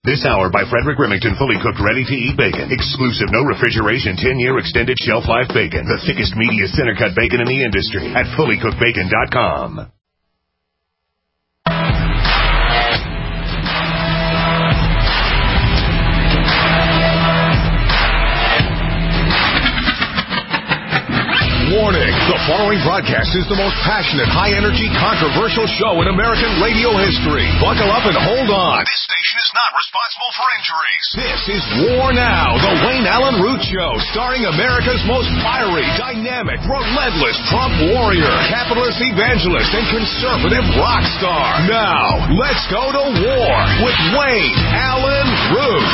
This hour by Frederick Remington, fully cooked, ready-to-eat bacon. Exclusive, no refrigeration, 10-year extended shelf life bacon. The thickest, meatiest center-cut bacon in the industry at fullycookedbacon.com. Warning, the following broadcast is the most passionate, high-energy, controversial show in American radio history. Buckle up and hold on. This station is not responsible for injuries. This is War Now, the Wayne Allen Root Show, starring America's most fiery, dynamic, relentless Trump warrior, capitalist evangelist, and conservative rock star. Now, let's go to war with Wayne Allen Root.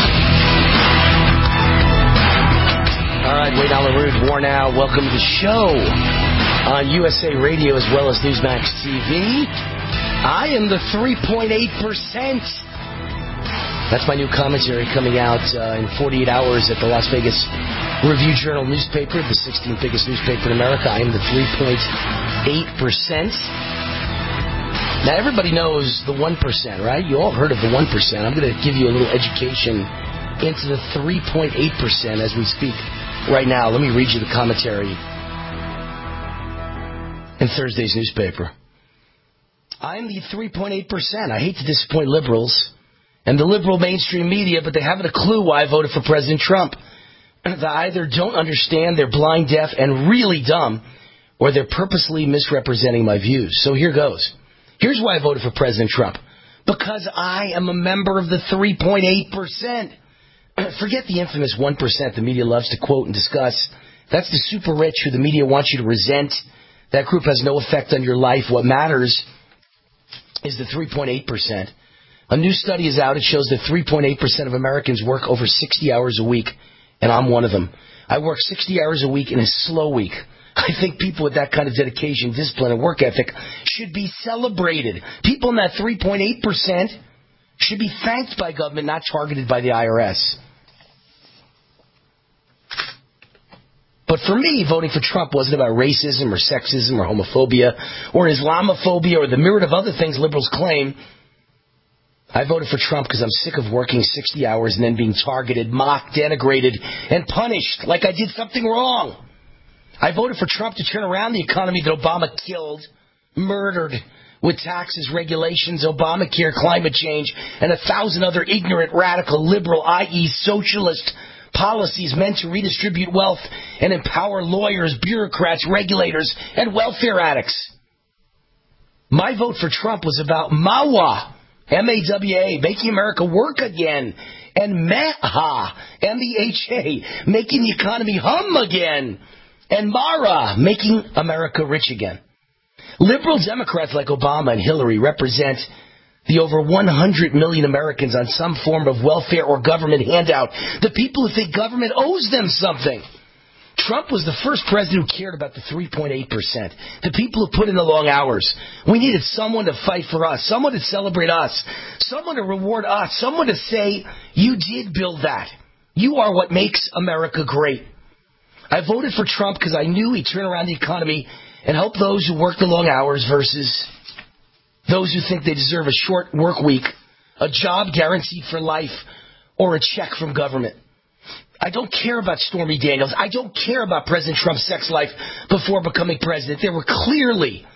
All right, Wayne Allen Root, War Now. Welcome to the show on USA Radio as well as Newsmax TV. I am the 3.8%. That's my new commentary coming out in 48 hours at the Las Vegas Review-Journal newspaper, the 16th biggest newspaper in America. I am the 3.8%. Now, everybody knows the 1%, right? You all heard of the 1%. I'm going to give you a little education into the 3.8% as we speak. Right now, let me read you the commentary in Thursday's newspaper. I'm the 3.8%. I hate to disappoint liberals and the liberal mainstream media, but they haven't a clue why I voted for President Trump. They either don't understand, they're blind, deaf, and really dumb, or they're purposely misrepresenting my views. So here goes. Here's why I voted for President Trump. Because I am a member of the 3.8%. Forget the infamous 1% the media loves to quote and discuss. That's the super rich who the media wants you to resent. That group has no effect on your life. What matters is the 3.8%. A new study is out. It shows that 3.8% of Americans work over 60 hours a week, and I'm one of them. I work 60 hours a week in a slow week. I think people with that kind of dedication, discipline, and work ethic should be celebrated. People in that 3.8% should be thanked by government, not targeted by the IRS. But for me, voting for Trump wasn't about racism or sexism or homophobia or Islamophobia or the myriad of other things liberals claim. I voted for Trump because I'm sick of working 60 hours and then being targeted, mocked, denigrated, and punished like I did something wrong. I voted for Trump to turn around the economy that Obama killed, murdered, with taxes, regulations, Obamacare, climate change, and 1,000 other ignorant, radical, liberal, i.e. socialist policies meant to redistribute wealth and empower lawyers, bureaucrats, regulators, and welfare addicts. My vote for Trump was about MAWA, M-A-W-A, making America work again, and MAHA, M-E-H-A, making the economy hum again, and MARA, making America rich again. Liberal Democrats like Obama and Hillary represent the over 100 million Americans on some form of welfare or government handout, the people who think government owes them something. Trump was the first president who cared about the 3.8%, the people who put in the long hours. We needed someone to fight for us, someone to celebrate us, someone to reward us, someone to say, you did build that. You are what makes America great. I voted for Trump because I knew he'd turn around the economy and help those who work the long hours versus those who think they deserve a short work week, a job guaranteed for life, or a check from government. I don't care about Stormy Daniels. I don't care about President Trump's sex life before becoming president. There was clearly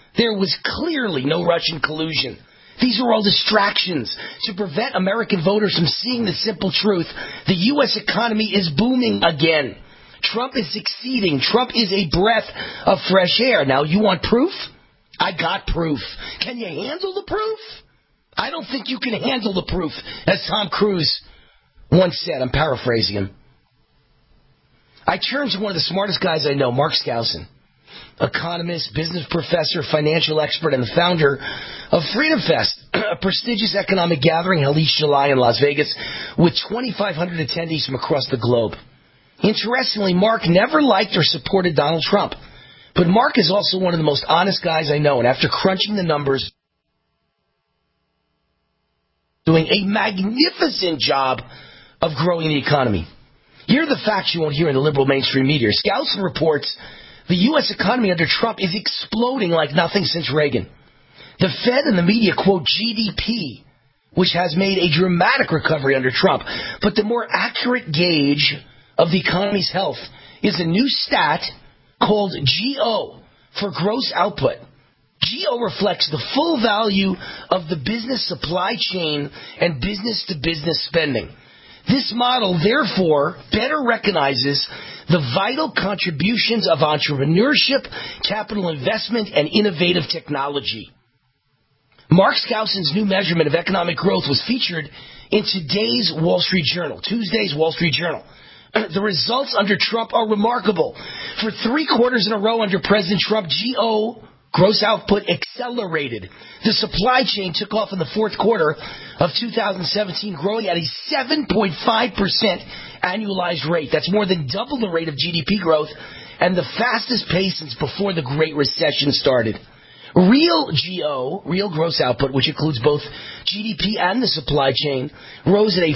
no Russian collusion. These are all distractions to prevent American voters from seeing the simple truth. The U.S. economy is booming again. Trump is succeeding. Trump is a breath of fresh air. Now, you want proof? I got proof. Can you handle the proof? I don't think you can handle the proof, as Tom Cruise once said. I'm paraphrasing him. I turned to one of the smartest guys I know, Mark Skousen, economist, business professor, financial expert, and the founder of Freedom Fest, a prestigious economic gathering held each July in Las Vegas with 2,500 attendees from across the globe. Interestingly, Mark never liked or supported Donald Trump. But Mark is also one of the most honest guys I know. And after crunching the numbers, doing a magnificent job of growing the economy. Here are the facts you won't hear in the liberal mainstream media. Skousen reports the U.S. economy under Trump is exploding like nothing since Reagan. The Fed and the media quote GDP which has made a dramatic recovery under Trump. But the more accurate gauge of the economy's health is a new stat called GO for gross output. GO reflects the full value of the business supply chain and business-to-business spending. This model, therefore, better recognizes the vital contributions of entrepreneurship, capital investment, and innovative technology. Mark Skousen's new measurement of economic growth was featured in today's Wall Street Journal, Tuesday's Wall Street Journal. The results under Trump are remarkable. For 3 quarters in a row under President Trump, GO gross output accelerated. The supply chain took off in the fourth quarter of 2017, growing at a 7.5% annualized rate. That's more than double the rate of GDP growth and the fastest pace since before the Great Recession started. Real GO, real gross output, which includes both GDP and the supply chain, rose at a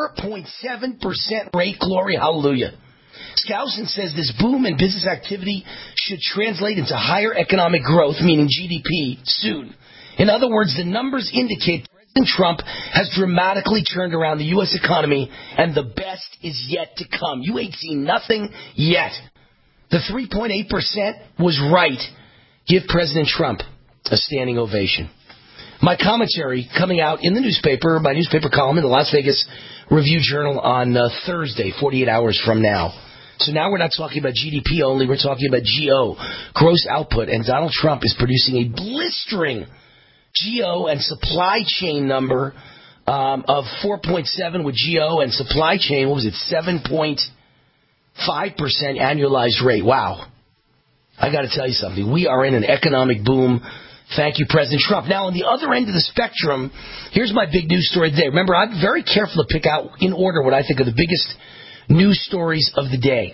4.7% rate. Glory, hallelujah. Skousen says this boom in business activity should translate into higher economic growth, meaning GDP, soon. In other words, the numbers indicate President Trump has dramatically turned around the U.S. economy, and the best is yet to come. You ain't seen nothing yet. The 3.8% was right. Give President Trump a standing ovation. My commentary coming out in the newspaper, my newspaper column in the Las Vegas Review-Journal on Thursday, 48 hours from now. So now we're not talking about GDP only, we're talking about GO, gross output, and Donald Trump is producing a blistering GO and supply chain number of 4.7 with GO and supply chain, what was it, 7.5% annualized rate. Wow. I got to tell you something. We are in an economic boom. Thank you, President Trump. Now, on the other end of the spectrum, here's my big news story today. Remember, I'm very careful to pick out in order what I think are the biggest news stories of the day.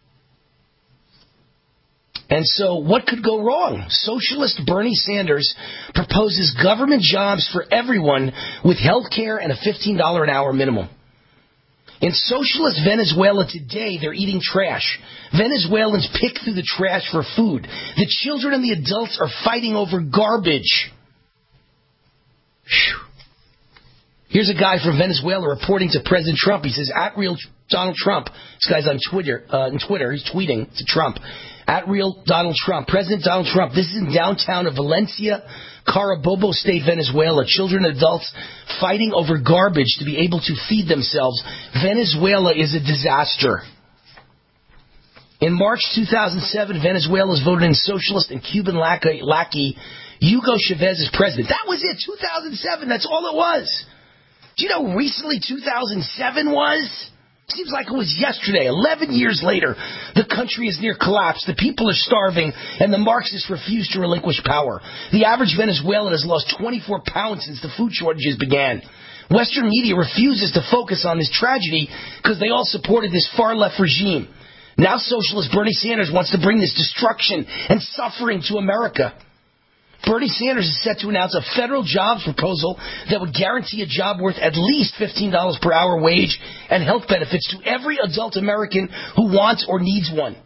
And so, what could go wrong? Socialist Bernie Sanders proposes government jobs for everyone with health care and a $15 an hour minimum. In socialist Venezuela today, they're eating trash. Venezuelans pick through the trash for food. The children and the adults are fighting over garbage. Whew. Here's a guy from Venezuela reporting to President Trump. He says, @real Donald Trump. This guy's on Twitter. He's tweeting to Trump. @real Donald Trump. President Donald Trump. This is in downtown of Valencia, Carabobo State, Venezuela. Children and adults fighting over garbage to be able to feed themselves. Venezuela is a disaster. In March 2007, Venezuela's voted in socialist and Cuban lackey Hugo Chavez as president. That was it, 2007. That's all it was. Do you know how recently 2007 was? Seems like it was yesterday. 11 years later, the country is near collapse. The people are starving, and the Marxists refuse to relinquish power. The average Venezuelan has lost 24 pounds since the food shortages began. Western media refuses to focus on this tragedy because they all supported this far-left regime. Now socialist Bernie Sanders wants to bring this destruction and suffering to America. Bernie Sanders is set to announce a federal jobs proposal that would guarantee a job worth at least $15 per hour wage and health benefits to every adult American who wants or needs one.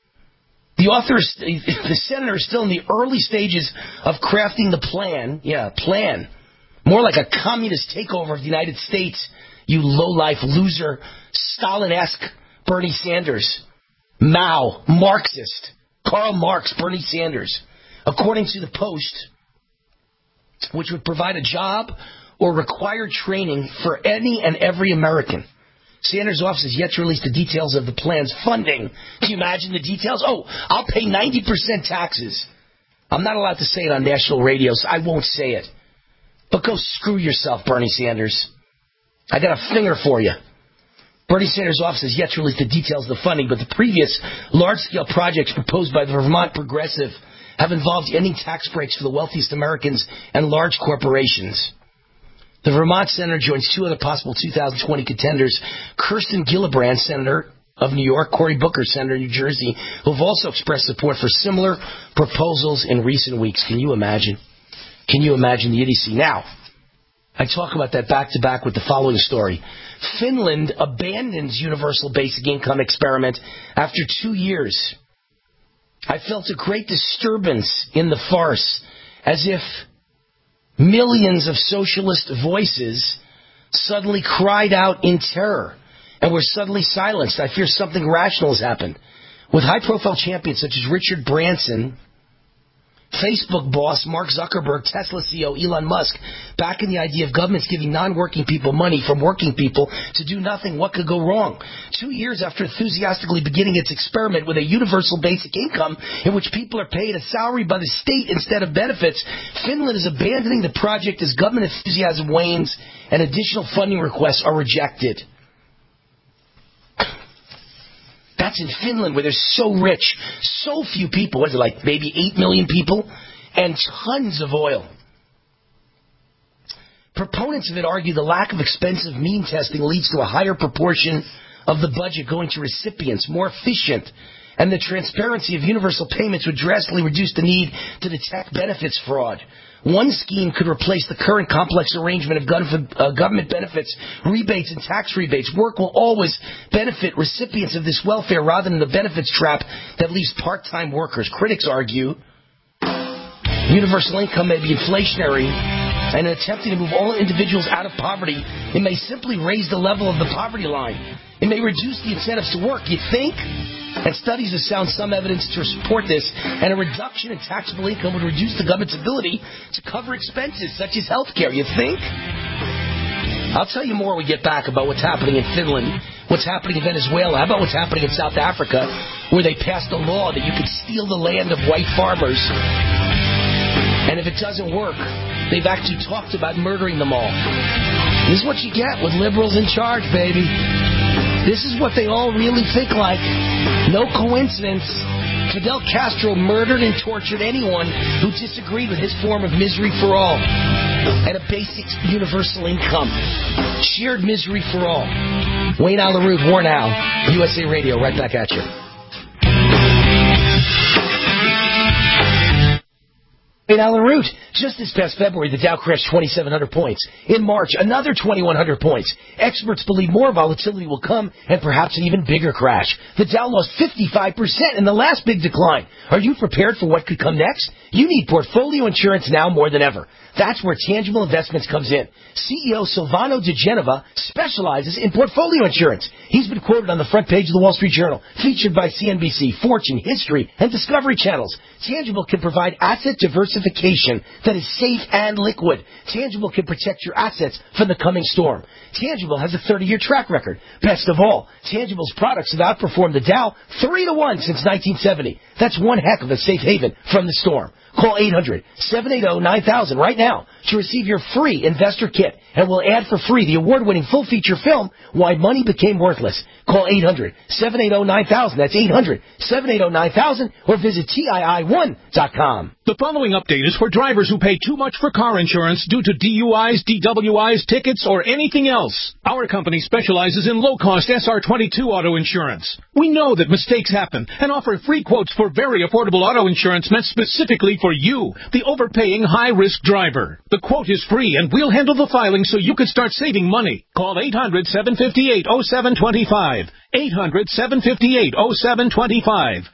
The senator is still in the early stages of crafting the plan. Yeah, plan. More like a communist takeover of the United States, you low-life loser, Stalin-esque Bernie Sanders. Mao, Marxist. Karl Marx, Bernie Sanders. According to the Post, which would provide a job or require training for any and every American. Sanders' office has yet to release the details of the plan's funding. Can you imagine the details? Oh, I'll pay 90% taxes. I'm not allowed to say it on national radio, so I won't say it. But go screw yourself, Bernie Sanders. I got a finger for you. Bernie Sanders' office has yet to release the details of the funding, but the previous large-scale projects proposed by the Vermont Progressive have involved ending tax breaks for the wealthiest Americans and large corporations. The Vermont senator joins two other possible 2020 contenders, Kirsten Gillibrand, senator of New York, Cory Booker, senator of New Jersey, who have also expressed support for similar proposals in recent weeks. Can you imagine? Can you imagine the idiocy? Now, I talk about that back-to-back with the following story. Finland abandons universal basic income experiment after 2 years. I felt a great disturbance in the farce, as if millions of socialist voices suddenly cried out in terror and were suddenly silenced. I fear something rational has happened. With high-profile champions such as Richard Branson, Facebook boss Mark Zuckerberg, Tesla CEO Elon Musk, backing the idea of governments giving non-working people money from working people to do nothing, what could go wrong? 2 years after enthusiastically beginning its experiment with a universal basic income in which people are paid a salary by the state instead of benefits, Finland is abandoning the project as government enthusiasm wanes and additional funding requests are rejected. That's in Finland, where they're so rich, so few people. What is it, like maybe 8 million people? And tons of oil. Proponents of it argue the lack of expensive mean testing leads to a higher proportion of the budget going to recipients, more efficient, and the transparency of universal payments would drastically reduce the need to detect benefits fraud. One scheme could replace the current complex arrangement of government benefits, rebates, and tax rebates. Work will always benefit recipients of this welfare rather than the benefits trap that leaves part-time workers. Critics argue universal income may be inflationary, and in attempting to move all individuals out of poverty, it may simply raise the level of the poverty line. It may reduce the incentives to work. You think? And studies have found some evidence to support this, and a reduction in taxable income would reduce the government's ability to cover expenses such as health care. You think? I'll tell you more when we get back about what's happening in Finland, what's happening in Venezuela, how about what's happening in South Africa, where they passed a law that you could steal the land of white farmers, and if it doesn't work, they've actually talked about murdering them all. This is what you get with liberals in charge, baby. This is what they all really think like. No coincidence. Fidel Castro murdered and tortured anyone who disagreed with his form of misery for all and a basic universal income. Shared misery for all. Wayne Allyn Root, War Now, USA Radio, right back at you. Wayne Allyn Root. Just this past February, the Dow crashed 2,700 points. In March, another 2,100 points. Experts believe more volatility will come and perhaps an even bigger crash. The Dow lost 55% in the last big decline. Are you prepared for what could come next? You need portfolio insurance now more than ever. That's where Tangible Investments comes in. CEO Silvano De Genova specializes in portfolio insurance. He's been quoted on the front page of the Wall Street Journal, featured by CNBC, Fortune, History, and Discovery Channels. Tangible can provide asset diversification that is safe and liquid. Tangible can protect your assets from the coming storm. Tangible has a 30-year track record. Best of all, Tangible's products have outperformed the Dow 3-1 since 1970. That's one heck of a safe haven from the storm. Call 800-780-9000 right now to receive your free investor kit, and we'll add for free the award-winning full-feature film, Why Money Became Worthless. Call 800-780-9000. That's 800-780-9000, or visit TII1.com. The following update is for drivers who pay too much for car insurance due to DUIs, DWIs, tickets, or anything else. Our company specializes in low-cost SR22 auto insurance. We know that mistakes happen and offer free quotes for very affordable auto insurance meant specifically for you, the overpaying high-risk driver. The quote is free, and we'll handle the filing so you can start saving money. Call 800-758-0725. 800-758-0725.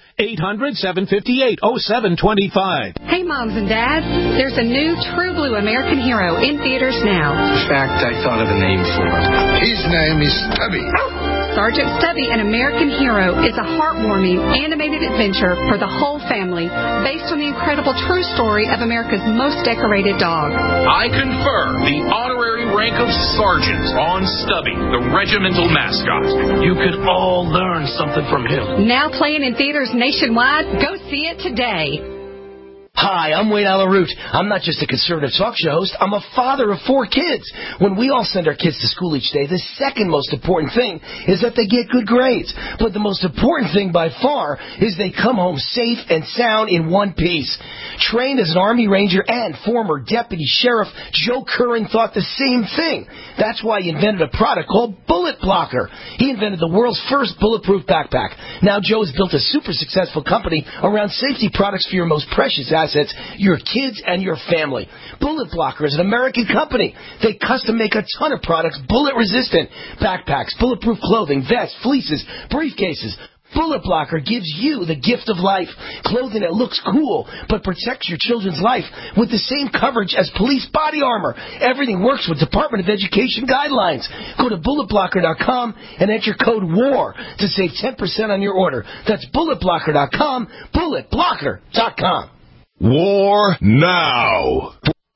800-758-0725. Hey, moms and dads. There's a new True Blue American Hero in theaters now. In fact, I thought of a name for him. His name is Stubby. Sergeant Stubby, an American Hero, is a heartwarming, animated adventure for the whole family based on the incredible true story of America's most decorated dog. I confer the honorary rank of Sergeant on Stubby, the regimental mascot. You could all learn something from him. Now playing in theaters nationwide. Go see it today. Hi, I'm Wayne Allyn Root. I'm not just a conservative talk show host. I'm a father of 4 kids. When we all send our kids to school each day, the second most important thing is that they get good grades. But the most important thing by far is they come home safe and sound in one piece. Trained as an Army Ranger and former Deputy Sheriff, Joe Curran thought the same thing. That's why he invented a product called Bullet Blocker. He invented the world's first bulletproof backpack. Now Joe has built a super successful company around safety products for your most precious assets, your kids and your family. Bullet Blocker is an American company. They custom make a ton of products bullet resistant. Backpacks, bulletproof clothing, vests, fleeces, briefcases. Bullet Blocker gives you the gift of life. Clothing that looks cool, but protects your children's life with the same coverage as police body armor. Everything works with Department of Education guidelines. Go to bulletblocker.com and enter code WAR to save 10% on your order. That's bulletblocker.com, bulletblocker.com. War now.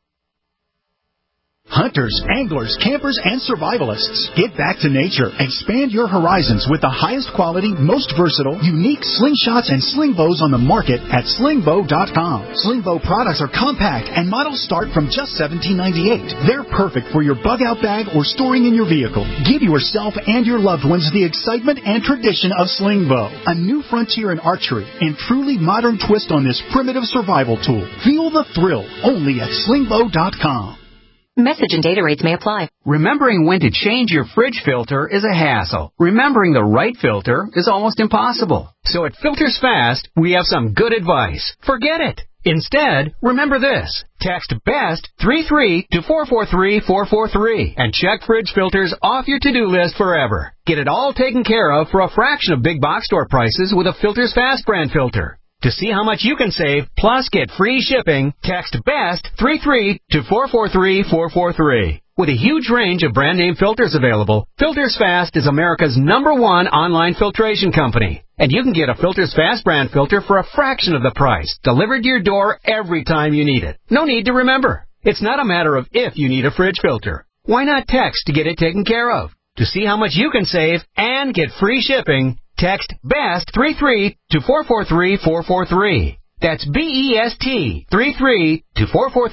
Hunters, anglers, campers, and survivalists, get back to nature. Expand your horizons with the highest quality, most versatile, unique slingshots and sling bows on the market at slingbow.com. Slingbow products are compact and models start from just $17.98. They're perfect for your bug-out bag or storing in your vehicle. Give yourself and your loved ones the excitement and tradition of Slingbow, a new frontier in archery and truly modern twist on this primitive survival tool. Feel the thrill only at slingbow.com. Message and data rates may apply. Remembering when to change your fridge filter is a hassle. Remembering the right filter is almost impossible. So at Filters Fast, we have some good advice. Forget it. Instead, remember this. Text BEST 33 to 443-443 and check fridge filters off your to-do list forever. Get it all taken care of for a fraction of big box store prices with a Filters Fast brand filter. To see how much you can save, plus get free shipping, text BEST 33 to 443-443. With a huge range of brand name filters available, Filters Fast is America's #1 online filtration company. And you can get a Filters Fast brand filter for a fraction of the price, delivered to your door every time you need it. No need to remember. It's not a matter of if you need a fridge filter. Why not text to get it taken care of? To see how much you can save and get free shipping, text BEST 33 to 443-443. That's BEST 33 to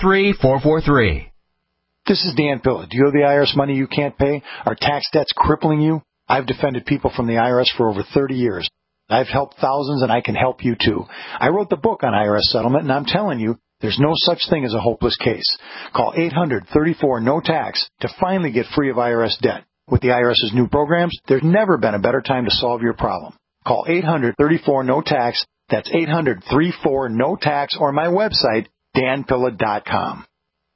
443-443. This is Dan Pilla. Do you owe the IRS money you can't pay? Are tax debts crippling you? I've defended people from the IRS for over 30 years. I've helped thousands, and I can help you too. I wrote the book on IRS settlement, and I'm telling you, there's no such thing as a hopeless case. Call 800-34-NO-TAX to finally get free of IRS debt. With the IRS's new programs, there's never been a better time to solve your problem. Call 800-34-NO-TAX. That's 800-34-NO-TAX, or my website, danpilla.com.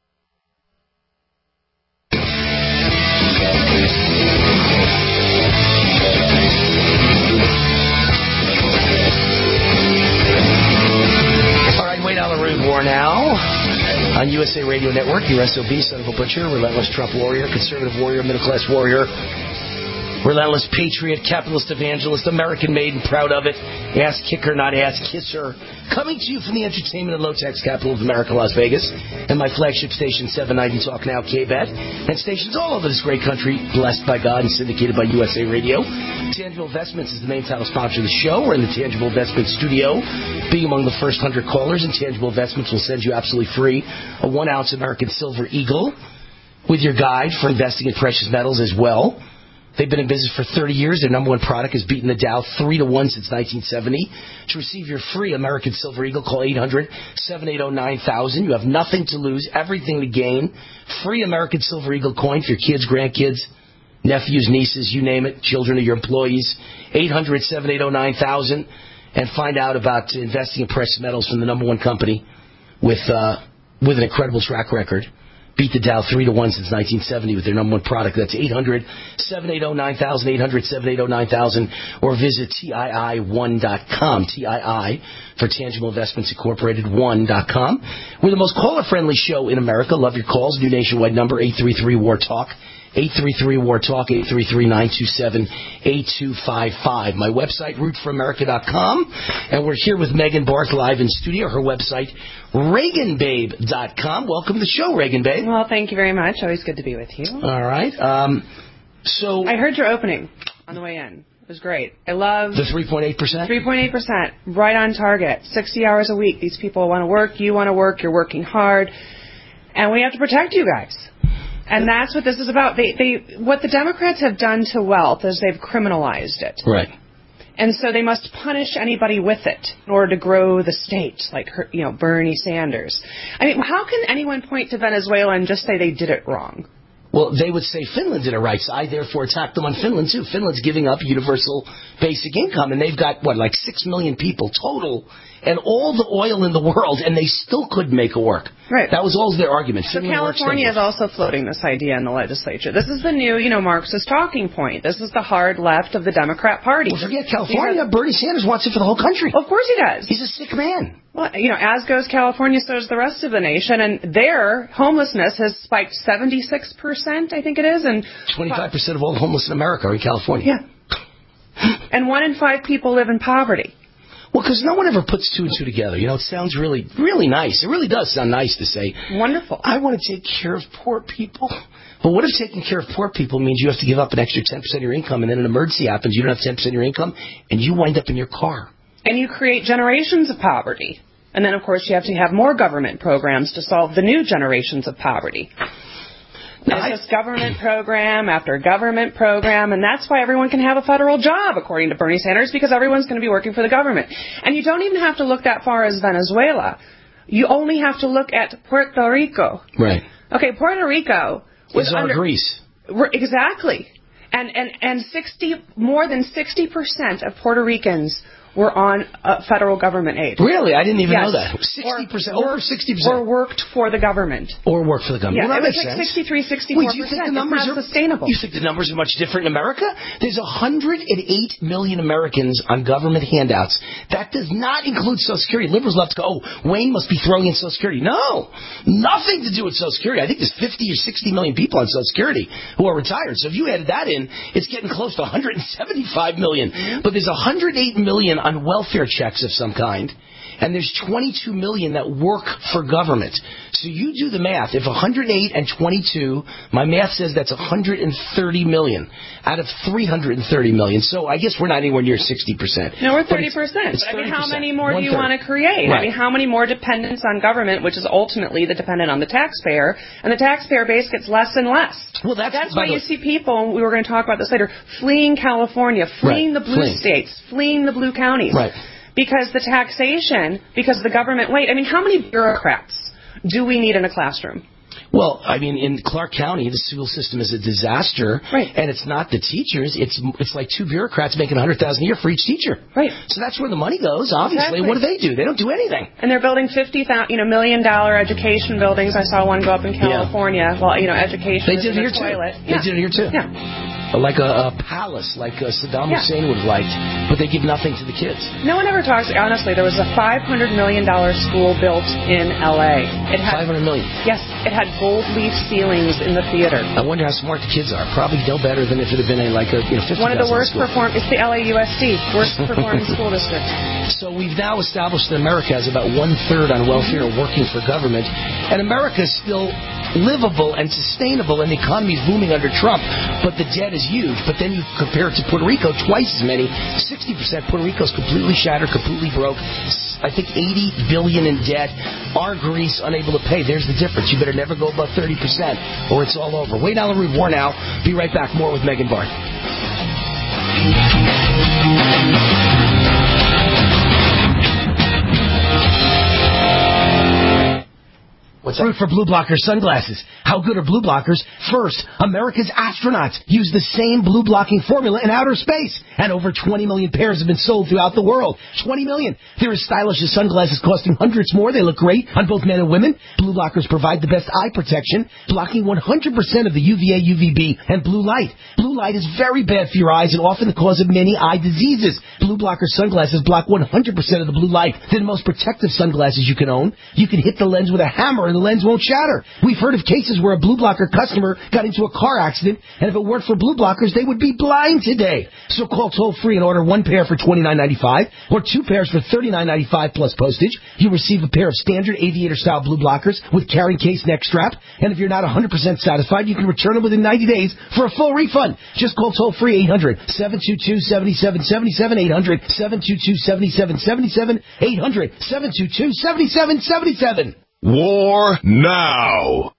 All right, Wayne Allyn Root, War Now. On USA Radio Network, your SOB, son of a butcher, relentless Trump warrior, conservative warrior, middle-class warrior, relentless patriot, capitalist evangelist, American-made and proud of it, ass-kicker, not ass-kisser, coming to you from the entertainment and low-tax capital of America, Las Vegas, and my flagship station, 790 Talk Now, KBET, and stations all over this great country, blessed by God and syndicated by USA Radio. Tangible Investments is the main title sponsor of the show. We're in the Tangible Investments studio. Being among the first 100 callers, and Tangible Investments will send you absolutely free a 1-ounce American Silver Eagle with your guide for investing in precious metals as well. They've been in business for 30 years. Their #1 product has beaten the Dow 3-1 since 1970. To receive your free American Silver Eagle, call 800-780-9000. You have nothing to lose, everything to gain. Free American Silver Eagle coin for your kids, grandkids, nephews, nieces, you name it, children of your employees. 800-780-9000. And find out about investing in precious metals from the #1 company with an incredible track record. Beat the Dow 3-1 since 1970 with their #1 product. That's 800-780-9000, 800-780-9000, or visit TII1.com. TII for Tangible Investments Incorporated 1.com. We're the most caller-friendly show in America. Love your calls. New nationwide number, 833-WAR-TALK. 833-WAR-TALK, 833-927-8255. My website, rootforamerica.com. And we're here with Megan Barth live in studio. Her website, ReaganBabe.com. Welcome to the show, Reagan Babe. Well, thank you very much. Always good to be with you. All right. So I heard your opening on the way in. It was great. I love the 3.8%? 3.8%. Right on target. 60 hours a week. These people want to work. You want to work. You're working hard. And we have to protect you guys. And that's what this is about. What the Democrats have done to wealth is they've criminalized it. Right. And so they must punish anybody with it in order to grow the state, like Bernie Sanders. I mean, how can anyone point to Venezuela and just say they did it wrong? Well, they would say Finland did it right, so I therefore attack them on Finland, too. Finland's giving up universal basic income, and they've got, 6 million people total, and all the oil in the world, and they still couldn't make it work. Right. That was always their argument. So California is also floating this idea in the legislature. This is the new, Marxist talking point. This is the hard left of the Democrat Party. Well, forget California. Bernie Sanders wants it for the whole country. Of course he does. He's a sick man. Well, as goes California, so does the rest of the nation, and their homelessness has spiked 76%, I think it is, and 25% of all the homeless in America are in California. Yeah. And 1 in 5 people live in poverty. Well, because no one ever puts 2 and 2 together. It sounds really, really nice. It really does sound nice to say, wonderful, I want to take care of poor people. But what if taking care of poor people means you have to give up an extra 10% of your income, and then an emergency happens, you don't have 10% of your income, and you wind up in your car? And you create generations of poverty. And then, of course, you have to have more government programs to solve the new generations of poverty. It's just government program after government program, and that's why everyone can have a federal job, according to Bernie Sanders, because everyone's going to be working for the government. And you don't even have to look that far as Venezuela. You only have to look at Puerto Rico. Right. Okay, Puerto Rico was under Greece. Exactly. And more than 60% of Puerto Ricans were on federal government aid. Really? I didn't even know that. 60%, over 60%. Or worked for the government. Or worked for the government. Yeah, well, it was like 63, 64%. Wait, do you think the numbers are sustainable? You think the numbers are much different in America? There's 108 million Americans on government handouts. That does not include Social Security. Liberals love to go, Wayne must be throwing in Social Security. No, nothing to do with Social Security. I think there's 50 or 60 million people on Social Security who are retired. So if you added that in, it's getting close to 175 million. Mm-hmm. But there's 108 million on welfare checks of some kind, and there's 22 million that work for government. So you do the math. If 108 and 22, my math says that's 130 million out of 330 million. So I guess we're not anywhere near 60%. No, we're 30%. But how many more do you want to create? Right. How many more dependence on government, which is ultimately the dependent on the taxpayer, and the taxpayer base gets less and less. Well, that's why you see people, we were going to talk about this later, fleeing California, fleeing the blue states, fleeing the blue counties. Right. Because the taxation, because the government, how many bureaucrats do we need in a classroom? Well, in Clark County, the school system is a disaster, right. And it's not the teachers. It's like 2 bureaucrats making $100,000 a year for each teacher, right? So that's where the money goes. Obviously, exactly. What do? They don't do anything. And they're building $50 million education buildings. I saw one go up in California. Yeah. Well, education. They did it here too. They did it here too. Yeah. Like a palace, like Saddam Hussein would have liked, but they give nothing to the kids. No one ever talks. Honestly, there was a $500 million school built in L.A. It had $500 million. Yes, it had gold leaf ceilings in the theater. I wonder how smart the kids are. Probably no better than if it had been $50,000. One of the worst performing. It's the LAUSD, worst performing school district. So we've now established that America has about 1/3 on welfare working for government, and America is still livable and sustainable, and the economy is booming under Trump, but the debt is huge. But then you compare it to Puerto Rico, twice as many, 60%. Puerto Rico's completely shattered, completely broke. I think $80 billion in debt. Our Greece unable to pay. There's the difference. You better never go above 30%, or it's all over. Wayne Allyn Root, War Now. Be right back. More with Megan Bart. What's Root for Blue Blocker sunglasses. How good are blue blockers? First, America's astronauts use the same blue blocking formula in outer space. And over 20 million pairs have been sold throughout the world. 20 million. They're as stylish as sunglasses costing hundreds more. They look great on both men and women. Blue blockers provide the best eye protection, blocking 100% of the UVA, UVB, and blue light. Blue light is very bad for your eyes and often the cause of many eye diseases. Blue blocker sunglasses block 100% of the blue light. They're the most protective sunglasses you can own. You can hit the lens with a hammer and the lens won't shatter. We've heard of cases where a blue blocker customer got into a car accident, and if it weren't for blue blockers, they would be blind today. So call toll-free and order 1 pair for $29.95 or 2 pairs for $39.95 plus postage. You'll receive a pair of standard aviator-style blue blockers with carrying case neck strap, and if you're not 100% satisfied, you can return them within 90 days for a full refund. Just call toll-free 800-722-7777, 800-722-7777, 800-722-7777. War Now.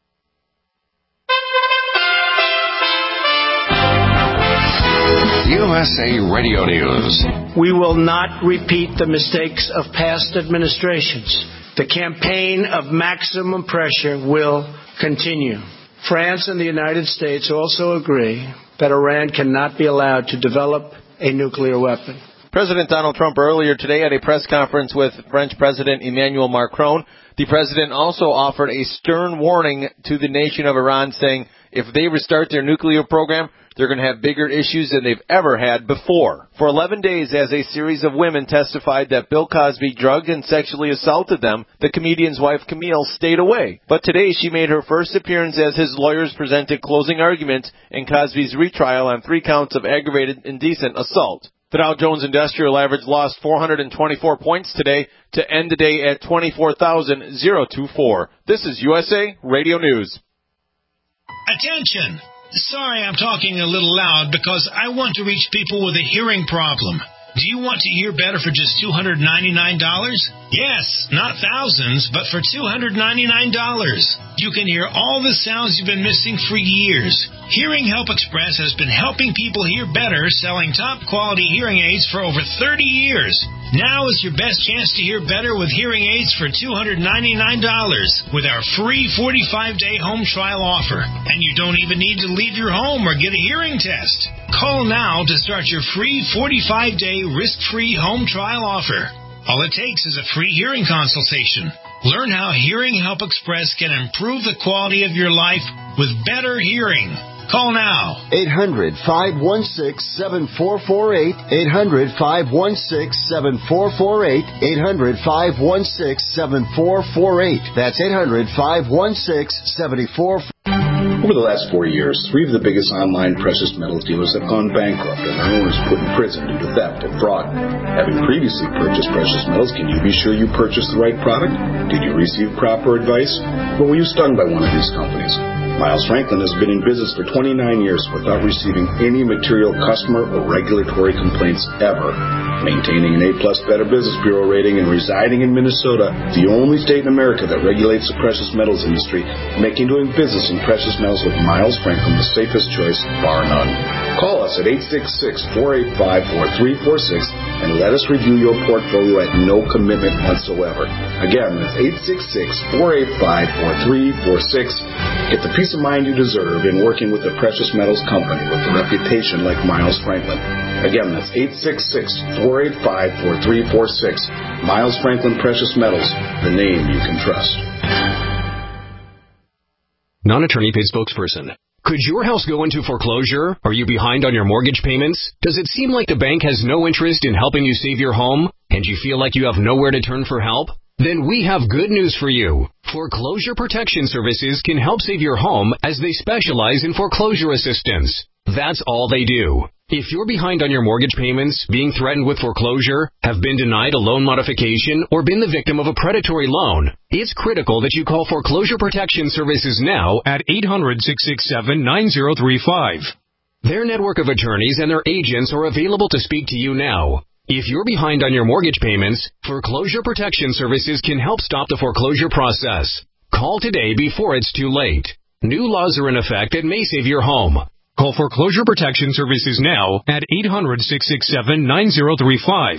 USA Radio News. We will not repeat the mistakes of past administrations. The campaign of maximum pressure will continue. France and the United States also agree that Iran cannot be allowed to develop a nuclear weapon. President Donald Trump earlier today at a press conference with French President Emmanuel Macron, the president also offered a stern warning to the nation of Iran, saying if they restart their nuclear program, they're going to have bigger issues than they've ever had before. For 11 days, as a series of women testified that Bill Cosby drugged and sexually assaulted them, the comedian's wife Camille stayed away. But today she made her first appearance as his lawyers presented closing arguments in Cosby's retrial on 3 counts of aggravated indecent assault. The Dow Jones Industrial Average lost 424 points today to end the day at 24,024. This is USA Radio News. Attention! Sorry I'm talking a little loud because I want to reach people with a hearing problem. Do you want to hear better for just $299? Yes, not thousands, but for $299. You can hear all the sounds you've been missing for years. Hearing Help Express has been helping people hear better, selling top-quality hearing aids for over 30 years. Now is your best chance to hear better with hearing aids for $299 with our free 45-day home trial offer. And you don't even need to leave your home or get a hearing test. Call now to start your free 45-day risk-free home trial offer. All it takes is a free hearing consultation. Learn how Hearing Help Express can improve the quality of your life with better hearing. Call now. 800-516-7448. 800-516-7448. 800-516-7448. That's 800-516-7448. Over the last 4 years, 3 of the biggest online precious metals dealers have gone bankrupt and their owners put in prison due to theft and fraud. Having previously purchased precious metals, can you be sure you purchased the right product? Did you receive proper advice? Or were you stung by one of these companies? Miles Franklin has been in business for 29 years without receiving any material customer or regulatory complaints ever. Maintaining an A-plus Better Business Bureau rating and residing in Minnesota, the only state in America that regulates the precious metals industry, making doing business in precious metals with Miles Franklin the safest choice, bar none. Call us at 866-485-4346 and let us review your portfolio at no commitment whatsoever. Again, that's 866-485-4346. Get the peace of mind you deserve in working with a precious metals company with a reputation like Miles Franklin. Again, that's 866-485-4346. Miles Franklin Precious Metals, the name you can trust. Non-attorney paid spokesperson. Could your house go into foreclosure? Are you behind on your mortgage payments? Does it seem like the bank has no interest in helping you save your home? And you feel like you have nowhere to turn for help? Then we have good news for you. Foreclosure Protection Services can help save your home as they specialize in foreclosure assistance. That's all they do. If you're behind on your mortgage payments, being threatened with foreclosure, have been denied a loan modification, or been the victim of a predatory loan, it's critical that you call Foreclosure Protection Services now at 800-667-9035. Their network of attorneys and their agents are available to speak to you now. If you're behind on your mortgage payments, Foreclosure Protection Services can help stop the foreclosure process. Call today before it's too late. New laws are in effect that may save your home. Call Foreclosure Protection Services now at 800-667-9035.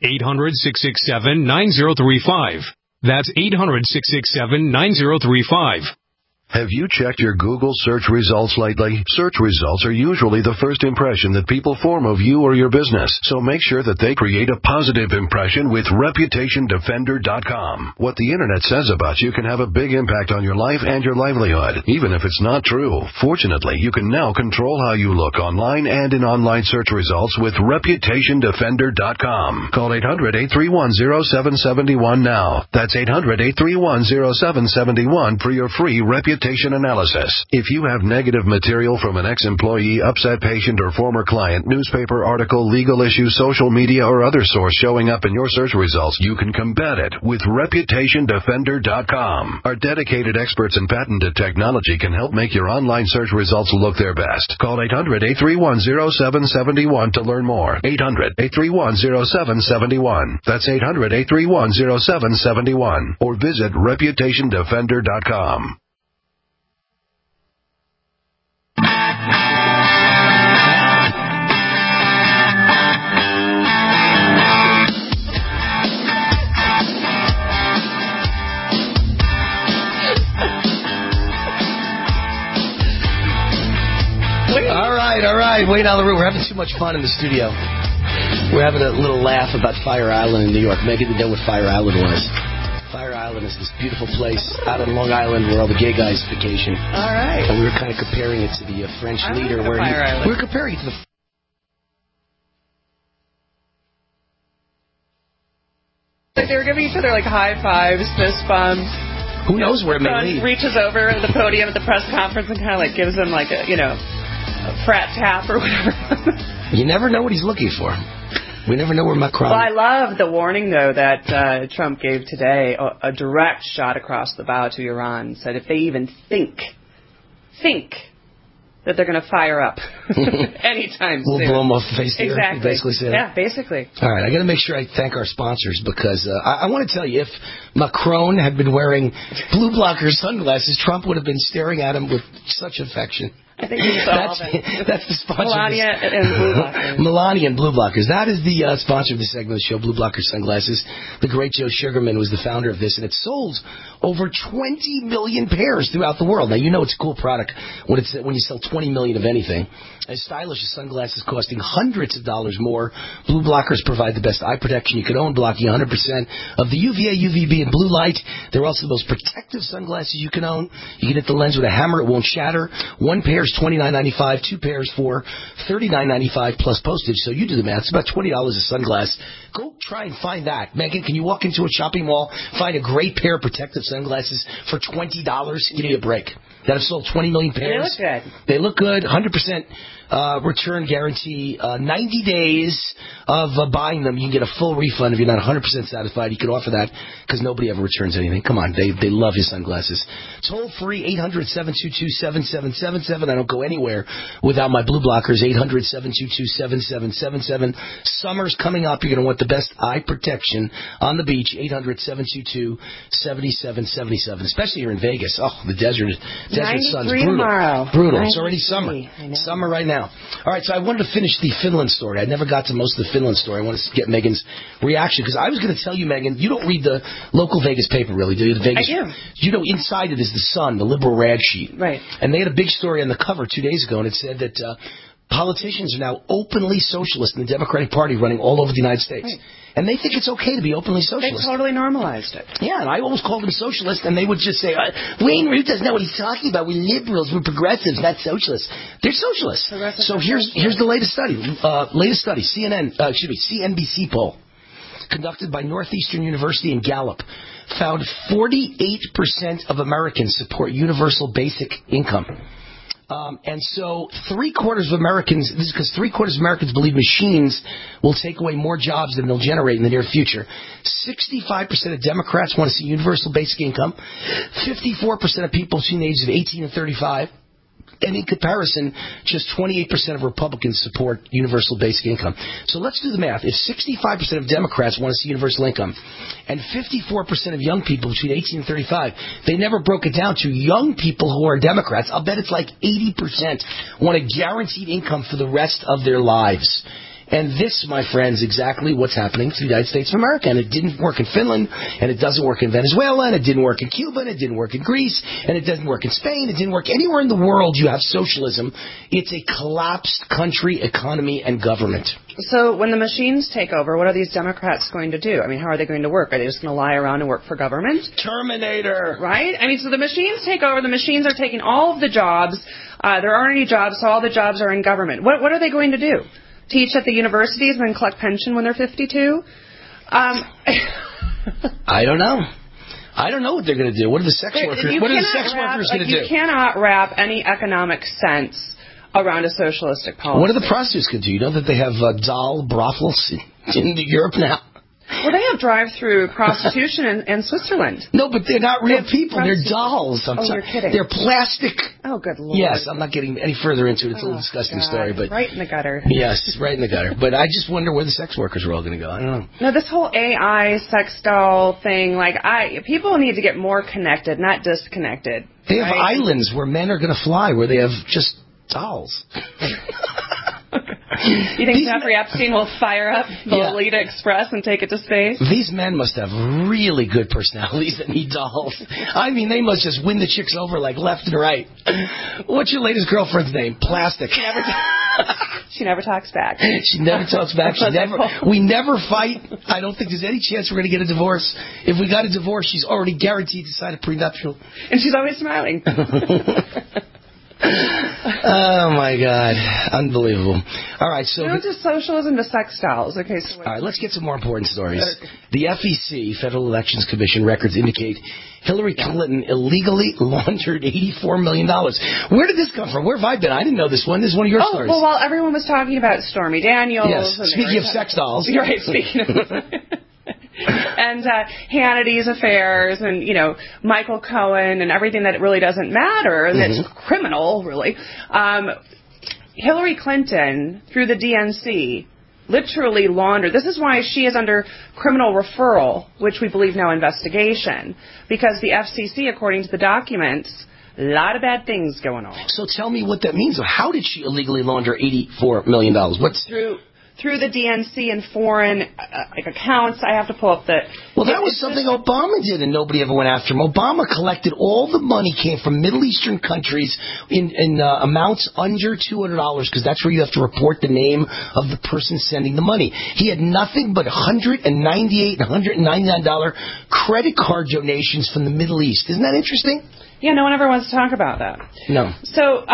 800-667-9035. That's 800-667-9035. Have you checked your Google search results lately? Search results are usually the first impression that people form of you or your business, so make sure that they create a positive impression with ReputationDefender.com. What the Internet says about you can have a big impact on your life and your livelihood, even if it's not true. Fortunately, you can now control how you look online and in online search results with ReputationDefender.com. Call 800-831-0771 now. That's 800-831-0771 for your free reputation analysis. If you have negative material from an ex-employee, upset patient, or former client, newspaper article, legal issue, social media, or other source showing up in your search results, you can combat it with ReputationDefender.com. Our dedicated experts in patented technology can help make your online search results look their best. Call 800-831-0771 to learn more. 800-831-0771. That's 800-831-0771. Or visit ReputationDefender.com. right, Wayne Alaru, we're having too much fun in the studio. We're having a little laugh about Fire Island in New York. Megan didn't know what Fire Island was. Fire Island is this beautiful place out on Long Island where all the gay guys vacation. All right. And we were kind of comparing it to the French leader. Where we were comparing it to the... Like they were giving each other like high fives, fist bumps. Who knows where it may lead? Reaches over the podium at the press conference and kind of like gives them like a frat tap or whatever. You never know what he's looking for. We never know where Macron... Well, I love the warning, though, that Trump gave today, a direct shot across the bow to Iran. Said if they even think that they're going to fire up anytime soon. We'll blow them off the face of the earth. Exactly. Basically say that. Yeah, basically. All right, I got to make sure I thank our sponsors because I want to tell you, if Macron had been wearing blue blocker sunglasses, Trump would have been staring at him with such affection. I think you saw it. That's the sponsor. Melania and Blue Blockers. Melania and Blue Blockers. That is the sponsor of the segment of the show, Blue Blocker Sunglasses. The great Joe Sugarman was the founder of this, and it sold over 20 million pairs throughout the world. Now, you know it's a cool product when you sell 20 million of anything. As stylish as sunglasses costing hundreds of dollars more, Blue Blockers provide the best eye protection you could own, blocking 100% of the UVA, UVB, and blue light. They're also the most protective sunglasses you can own. You can hit the lens with a hammer. It won't shatter. One pair is $29.95, two pairs for $39.95 plus postage. So you do the math. It's about $20 a sunglass. Go try and find that. Megan, can you walk into a shopping mall, find a great pair of protective sunglasses for $20? Give me a break. That have sold 20 million pairs. They look good. They look good. 100% return guarantee. 90 days of buying them, you can get a full refund if you're not 100% satisfied. You can offer that because nobody ever returns anything. Come on, they love your sunglasses. Toll free 800-722-7777. I don't go anywhere without my Blue Blockers. 800-722-7777. Summer's coming up. You're going to want the best eye protection on the beach. 800-722-7777. Especially here in Vegas. Oh, the desert sun's brutal. Tomorrow. Brutal. It's already summer. Summer right now. All right, so I wanted to finish the Finland story. I never got to most of the Finland story. I wanted to get Megan's reaction because I was going to tell you, Megan, you don't read the local Vegas paper, really, do you? The Vegas, I do. You know, inside it is the Sun, the liberal rag sheet. Right. And they had a big story on the cover 2 days ago, and it said that politicians are now openly socialist in the Democratic Party running all over the United States. Right. And they think it's okay to be openly socialist. They totally normalized it. Yeah, and I always called them socialists, and they would just say, Wayne Root doesn't know what he's talking about. We're liberals, we're progressives, not socialists. They're socialists. So here's the latest study. CNBC poll conducted by Northeastern University and Gallup found 48% of Americans support universal basic income. And so 3/4 of Americans, this is because 3/4 of Americans believe machines will take away more jobs than they'll generate in the near future. 65% of Democrats want to see universal basic income. 54% of people between the ages of 18 and 35. And in comparison, just 28% of Republicans support universal basic income. So let's do the math. If 65% of Democrats want to see universal income, and 54% of young people between 18 and 35, they never broke it down to young people who are Democrats. I'll bet it's like 80% want a guaranteed income for the rest of their lives. And this, my friends, is exactly what's happening to the United States of America. And it didn't work in Finland, and it doesn't work in Venezuela, and it didn't work in Cuba, and it didn't work in Greece, and it doesn't work in Spain. It didn't work anywhere in the world you have socialism. It's a collapsed country, economy, and government. So when the machines take over, what are these Democrats going to do? I mean, how are they going to work? Are they just going to lie around and work for government? Terminator. Right? I mean, so the machines take over. The machines are taking all of the jobs. There aren't any jobs, so all the jobs are in government. What are they going to do? Teach at the universities and then collect pension when they're 52? I don't know. I don't know what they're going to do. What are the sex workers going to do? You cannot wrap any economic sense around a socialistic policy. What are the prostitutes going to do? You know that they have doll brothels in Europe now? Well, they have drive-through prostitution in Switzerland. No, but they're not real people. They're dolls. You're kidding. They're plastic. Oh, good Lord. Yes, I'm not getting any further into it. It's a little disgusting story. But right in the gutter. Yes, right in the gutter. But I just wonder where the sex workers are all going to go. I don't know. No, this whole AI sex doll thing, people need to get more connected, not disconnected. They have islands where men are going to fly, where they have just dolls. You think Jeffrey Epstein will fire up the Lolita Express and take it to space? These men must have really good personalities that need dolls. I mean, they must just win the chicks over like left and right. What's your latest girlfriend's name? Plastic. She never talks back. She never talks back. We never fight. I don't think there's any chance we're going to get a divorce. If we got a divorce, she's already guaranteed to sign a prenuptial. And she's always smiling. Oh, my God. Unbelievable. All right, so... just socialism to sex dolls. Okay, so... All right, let's get some more important stories. The FEC, Federal Elections Commission, records indicate Hillary Clinton illegally laundered $84 million. Where did this come from? Where have I been? I didn't know this one. This is one of your stories. Well, while everyone was talking about Stormy Daniels... Yes, speaking of sex dolls. You're right, speaking of... and Hannity's affairs and, Michael Cohen and everything that really doesn't matter and that's criminal, really. Hillary Clinton, through the DNC, literally laundered. This is why she is under criminal referral, which we believe now investigation, because the FCC, according to the documents, a lot of bad things going on. So tell me what that means. How did she illegally launder $84 million? What's... Through the DNC and foreign accounts. I have to pull up the... Well, that was something Obama did, and nobody ever went after him. Obama collected all the money came from Middle Eastern countries in amounts under $200, because that's where you have to report the name of the person sending the money. He had nothing but $198 and $199 credit card donations from the Middle East. Isn't that interesting? Yeah, no one ever wants to talk about that. No. So,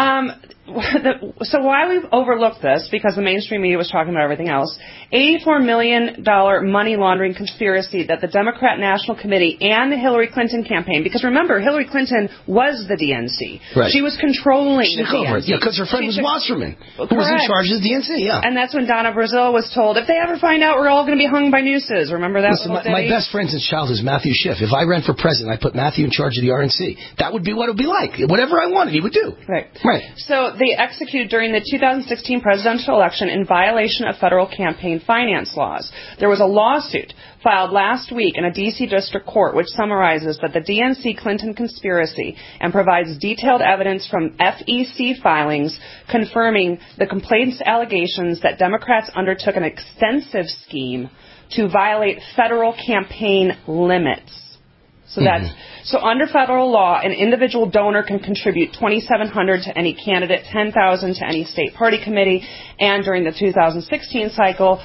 so why we've overlooked this, because the mainstream media was talking about everything else, $84 million money laundering conspiracy that the Democrat National Committee and the Hillary Clinton campaign, because remember, Hillary Clinton was the DNC. Right. She was controlling the DNC. Yeah, because her friend was Wasserman, who was in charge of the DNC, yeah. And that's when Donna Brazile was told, if they ever find out, we're all going to be hung by nooses. Remember that? Listen, my best friend since childhood is Matthew Schiff. If I ran for president, I put Matthew in charge of the RNC. That would be what it would be like. Whatever I wanted, he would do. Right. So they executed during the 2016 presidential election in violation of federal campaign finance laws. There was a lawsuit filed last week in a D.C. district court which summarizes that the DNC Clinton conspiracy and provides detailed evidence from FEC filings confirming the complaints allegations that Democrats undertook an extensive scheme to violate federal campaign limits. So that's so under federal law, an individual donor can contribute $2,700 to any candidate, $10,000 to any state party committee, and during the 2016 cycle,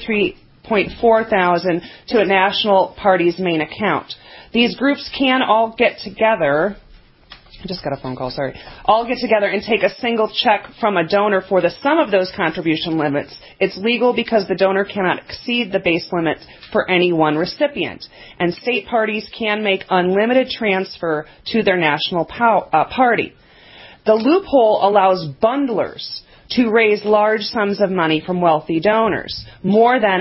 $33,400 to a national party's main account. These groups can all get together. I just got a phone call, sorry. All get together and take a single check from a donor for the sum of those contribution limits. It's legal because the donor cannot exceed the base limit for any one recipient. And state parties can make unlimited transfer to their national party. The loophole allows bundlers to raise large sums of money from wealthy donors, more than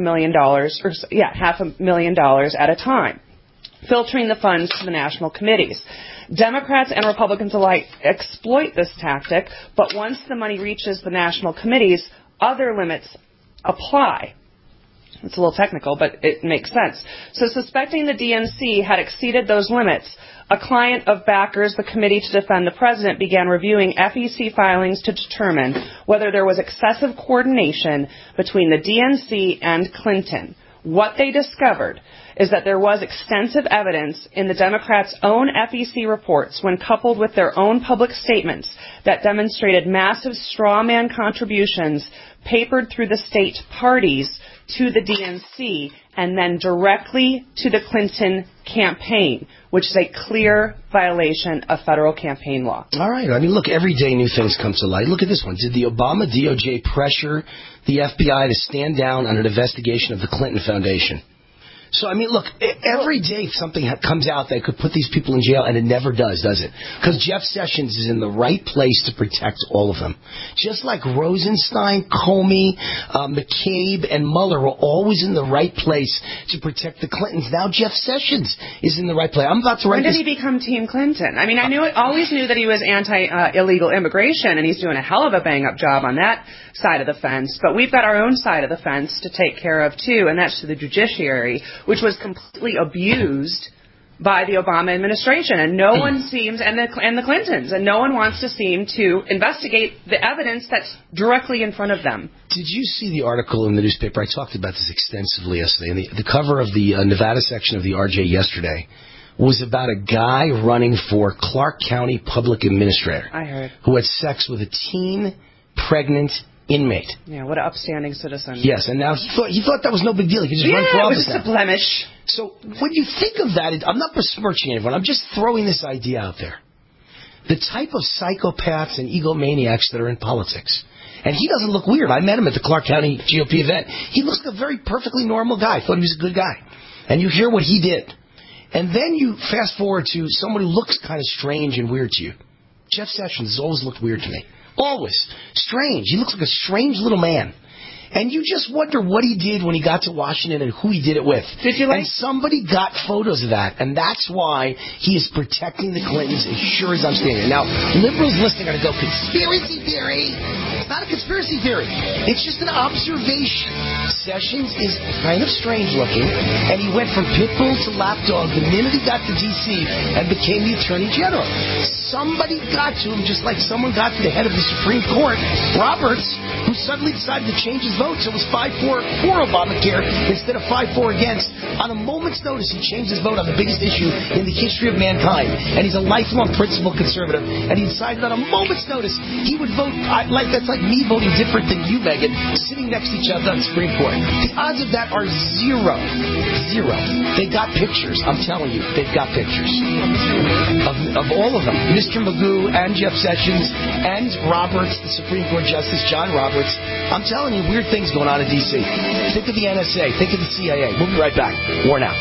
$500,000 at a time, filtering the funds to the national committees. Democrats and Republicans alike exploit this tactic, but once the money reaches the national committees, other limits apply. It's a little technical, but it makes sense. So suspecting the DNC had exceeded those limits, a client of backers, the Committee to Defend the President, began reviewing FEC filings to determine whether there was excessive coordination between the DNC and Clinton. What they discovered is that there was extensive evidence in the Democrats' own FEC reports when coupled with their own public statements that demonstrated massive straw man contributions papered through the state parties to the DNC and then directly to the Clinton campaign, which is a clear violation of federal campaign law. All right. I mean, look, every day new things come to light. Look at this one. Did the Obama DOJ pressure the FBI to stand down on an investigation of the Clinton Foundation? So, I mean, look, every day something comes out that could put these people in jail, and it never does it? Because Jeff Sessions is in the right place to protect all of them. Just like Rosenstein, Comey, McCabe, and Mueller were always in the right place to protect the Clintons. Now Jeff Sessions is in the right place. I'm about to write When did he become Team Clinton? I mean, always knew that he was anti-illegal immigration, and he's doing a hell of a bang-up job on that side of the fence. But we've got our own side of the fence to take care of, too, and that's to the judiciary, which was completely abused by the Obama administration, and no one seems, and the Clintons, and no one wants to seem to investigate the evidence that's directly in front of them. Did you see the article in the newspaper? I talked about this extensively yesterday. And the cover of the Nevada section of the RJ yesterday was about a guy running for Clark County Public Administrator. I heard. Who had sex with a teen, pregnant inmate. Yeah, what an upstanding citizen. Yes, and now he thought that was no big deal. He could just run for office. It was just a blemish. So when you think of that, I'm not besmirching anyone. I'm just throwing this idea out there. The type of psychopaths and egomaniacs that are in politics. And he doesn't look weird. I met him at the Clark County GOP event. He looks like a very perfectly normal guy. I thought he was a good guy. And you hear what he did. And then you fast forward to someone who looks kind of strange and weird to you. Jeff Sessions has always looked weird to me. Always. Strange. He looks like a strange little man. And you just wonder what he did when he got to Washington and who he did it with. And somebody got photos of that, and that's why he is protecting the Clintons as sure as I'm standing. Now, liberals listening are going to go, conspiracy theory. It's not a conspiracy theory. It's just an observation. Sessions is kind of strange looking, and he went from pit bull to lapdog the minute he got to D.C. and became the Attorney General. Somebody got to him just like someone got to the head of the Supreme Court, Roberts, who suddenly decided to change his vote, so it was 5-4 for Obamacare instead of 5-4 against. On a moment's notice, he changed his vote on the biggest issue in the history of mankind, and he's a lifelong principled conservative, and he decided on a moment's notice he would vote that's like me voting different than you, Megan, sitting next to each other on the Supreme Court. The odds of that are zero. Zero. They got pictures. I'm telling you, they've got pictures of all of them. Mr. Magoo and Jeff Sessions and Roberts, the Supreme Court Justice John Roberts. I'm telling you, weird things going on in D.C. Think of the NSA. Think of the CIA. We'll be right back. War now.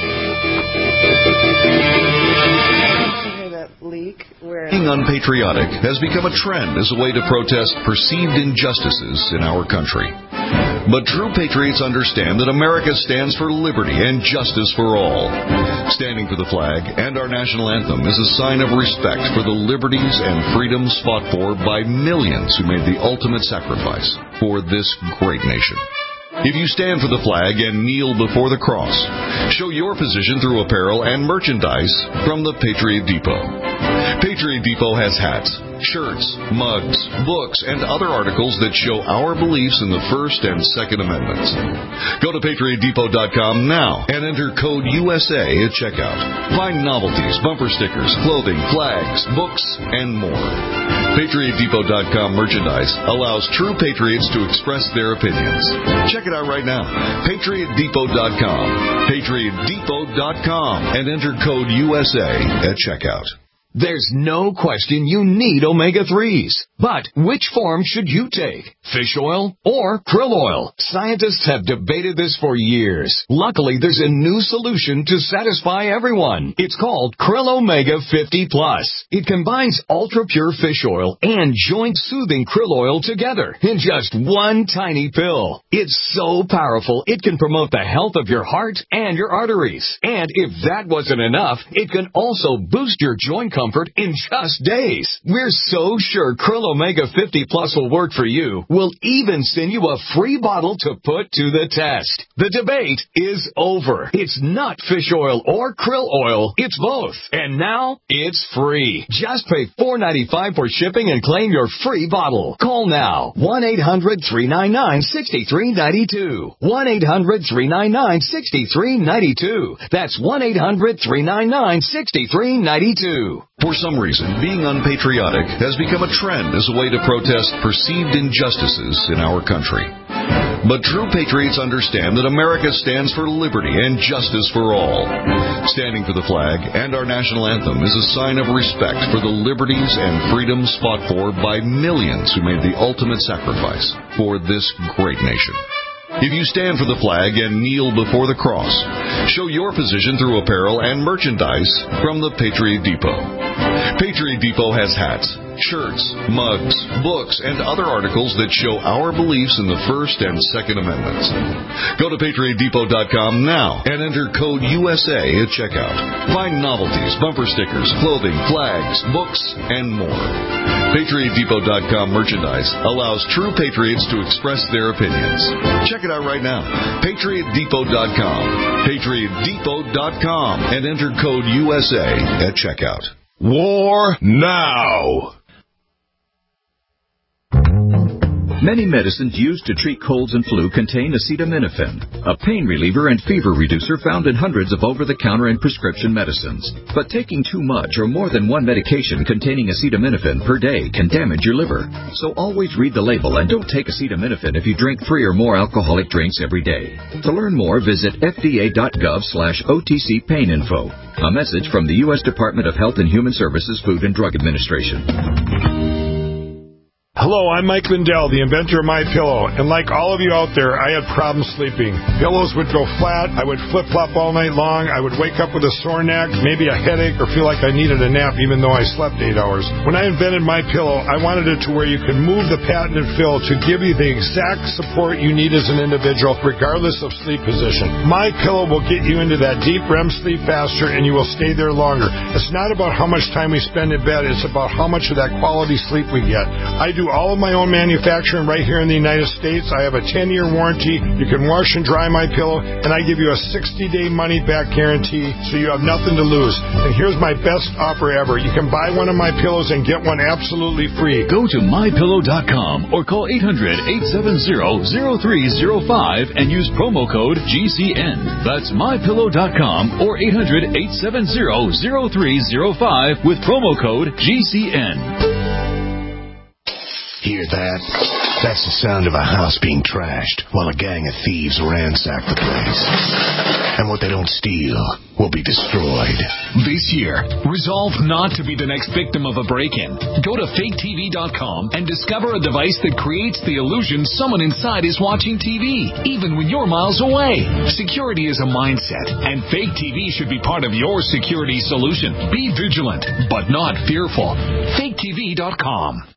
Being unpatriotic has become a trend as a way to protest perceived injustices in our country. But true patriots understand that America stands for liberty and justice for all. Standing for the flag and our national anthem is a sign of respect for the liberties and freedoms fought for by millions who made the ultimate sacrifice for this great nation. If you stand for the flag and kneel before the cross, show your position through apparel and merchandise from the Patriot Depot. Patriot Depot has hats, shirts, mugs, books, and other articles that show our beliefs in the First and Second Amendments. Go to PatriotDepot.com now and enter code USA at checkout. Find novelties, bumper stickers, clothing, flags, books, and more. PatriotDepot.com merchandise allows true patriots to express their opinions. Check it out right now. PatriotDepot.com. PatriotDepot.com and enter code USA at checkout. There's no question you need omega-3s. But which form should you take? Fish oil or krill oil? Scientists have debated this for years. Luckily, there's a new solution to satisfy everyone. It's called Krill Omega 50 Plus. It combines ultra-pure fish oil and joint-soothing krill oil together in just one tiny pill. It's so powerful, it can promote the health of your heart and your arteries. And if that wasn't enough, it can also boost your joint comfort in just days. We're so sure Krill Omega 50 Plus will work for you. We'll even send you a free bottle to put to the test. The debate is over. It's not fish oil or krill oil. It's both. And now it's free. Just pay $4.95 for shipping and claim your free bottle. Call now. 1-800-399-6392. 1-800-399-6392. That's 1-800-399-6392. For some reason, being unpatriotic has become a trend as a way to protest perceived injustices in our country. But true patriots understand that America stands for liberty and justice for all. Standing for the flag and our national anthem is a sign of respect for the liberties and freedoms fought for by millions who made the ultimate sacrifice for this great nation. If you stand for the flag and kneel before the cross, show your position through apparel and merchandise from the Patriot Depot. Patriot Depot has hats, shirts, mugs, books, and other articles that show our beliefs in the First and Second Amendments. Go to PatriotDepot.com now and enter code USA at checkout. Find novelties, bumper stickers, clothing, flags, books, and more. PatriotDepot.com merchandise allows true patriots to express their opinions. Check it out right now. PatriotDepot.com. PatriotDepot.com and enter code USA at checkout. War now. Many medicines used to treat colds and flu contain acetaminophen, a pain reliever and fever reducer found in hundreds of over-the-counter and prescription medicines. But taking too much or more than one medication containing acetaminophen per day can damage your liver. So always read the label and don't take acetaminophen if you drink 3 or more alcoholic drinks every day. To learn more, visit fda.gov/OTC pain info. A message from the U.S. Department of Health and Human Services Food and Drug Administration. Hello, I'm Mike Lindell, the inventor of MyPillow, and like all of you out there, I had problems sleeping. Pillows would go flat, I would flip-flop all night long, I would wake up with a sore neck, maybe a headache, or feel like I needed a nap even though I slept 8 hours. When I invented MyPillow, I wanted it to where you can move the patented fill to give you the exact support you need as an individual, regardless of sleep position. MyPillow will get you into that deep REM sleep faster, and you will stay there longer. It's not about how much time we spend in bed, it's about how much of that quality sleep we get. I do all of my own manufacturing right here in the United States. I have a 10-year warranty. You can wash and dry my pillow, and I give you a 60-day money-back guarantee, so you have nothing to lose. And here's my best offer ever. You can buy one of my pillows and get one absolutely free. Go to MyPillow.com or call 800-870-0305 and use promo code GCN. That's MyPillow.com or 800-870-0305 with promo code GCN. Hear that? That's the sound of a house being trashed while a gang of thieves ransack the place. And what they don't steal will be destroyed. This year, resolve not to be the next victim of a break-in. Go to faketv.com and discover a device that creates the illusion someone inside is watching TV, even when you're miles away. Security is a mindset, and Fake TV should be part of your security solution. Be vigilant, but not fearful. faketv.com.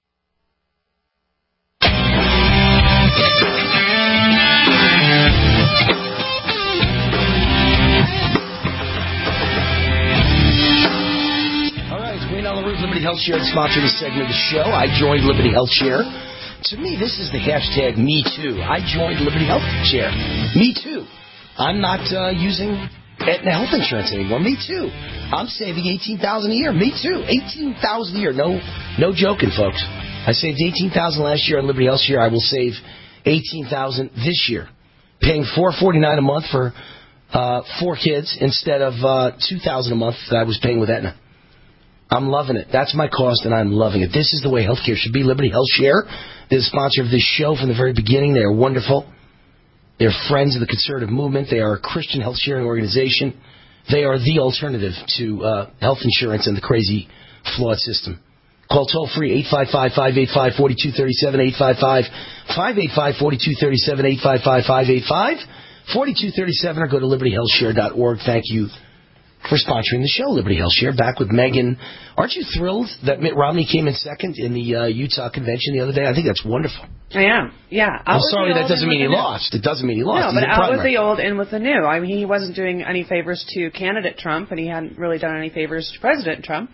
Liberty Health Share sponsored this segment of the show. I joined Liberty Health Share. To me, this is the hashtag Me Too. I joined Liberty Health Share. Me Too. I'm not using Aetna health insurance anymore. Me too. I'm saving $18,000 a year. Me too. $18,000 a year. No joking, folks. I saved $18,000 last year on Liberty Health Share. I will save $18,000 this year, paying $449 a month for 4 kids instead of $2,000 a month that I was paying with Aetna. I'm loving it. That's my cost, and I'm loving it. This is the way healthcare should be. Liberty Health Share. They're the sponsor of this show from the very beginning. They are wonderful. They're friends of the conservative movement. They are a Christian health sharing organization. They are the alternative to health insurance and the crazy, flawed system. Call toll-free 855-585-4237, 855-585-4237, 855-585-4237, or go to libertyhealthshare.org. Thank you for sponsoring the show, Liberty Health Share. Back with Megan. Aren't you thrilled that Mitt Romney came in second in the Utah convention the other day? I think that's wonderful. I am, yeah. I'm sorry, that doesn't mean he lost. It doesn't mean he lost. No, but out with the old, in with the new. I mean, he wasn't doing any favors to candidate Trump, and he hadn't really done any favors to President Trump.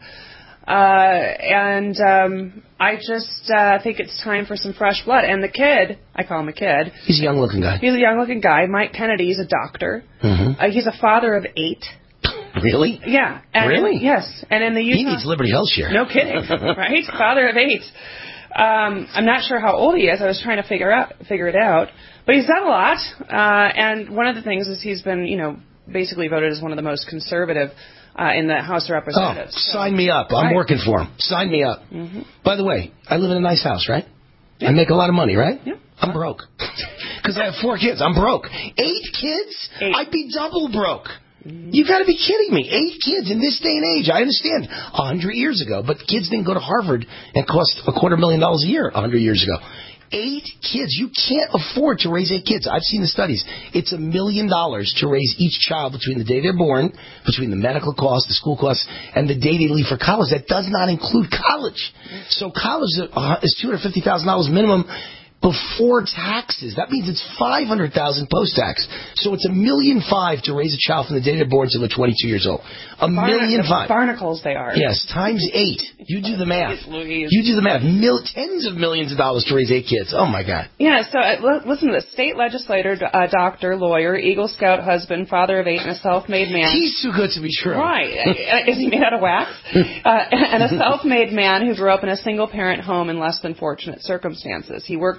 I just think it's time for some fresh blood. And the kid, I call him a kid. He's a young-looking guy. He's a young-looking guy. Mike Kennedy is a doctor. Mm-hmm. He's a father of 8. Really? Yeah. And really? Yes. And in the Utah... He needs Liberty Health Share. No kidding. Right? Father of 8. I'm not sure how old he is. I was trying to figure it out. But he's done a lot. And one of the things is he's been, basically voted as one of the most conservative in the House of Representatives. Sign me up. I'm working for him. Sign me up. Mm-hmm. By the way, I live in a nice house, right? Yeah. I make a lot of money, right? Yeah. I'm broke. Because I have 4 kids. I'm broke. 8 kids? 8. I'd be double broke. You got to be kidding me. 8 kids in this day and age. I understand 100 years ago, but kids didn't go to Harvard and cost $250,000 a year 100 years ago. 8 kids. You can't afford to raise 8 kids. I've seen the studies. It's $1 million to raise each child between the day they're born, between the medical costs, the school costs, and the day they leave for college. That does not include college. So college is $250,000 minimum before taxes. That means it's $500,000 post-tax. So it's $1.5 million to raise a child from the day they're born until they're 22 years old. $1.5 million. Barnacles they are. Yes, times 8. You do the math. You do the math. Tens of millions of dollars to raise 8 kids. Oh my God. Yeah. So listen to this: state legislator, doctor, lawyer, Eagle Scout husband, father of 8, and a self-made man. He's too good to be true. Right? Is he made out of wax? And a self-made man who grew up in a single-parent home in less than fortunate circumstances. He worked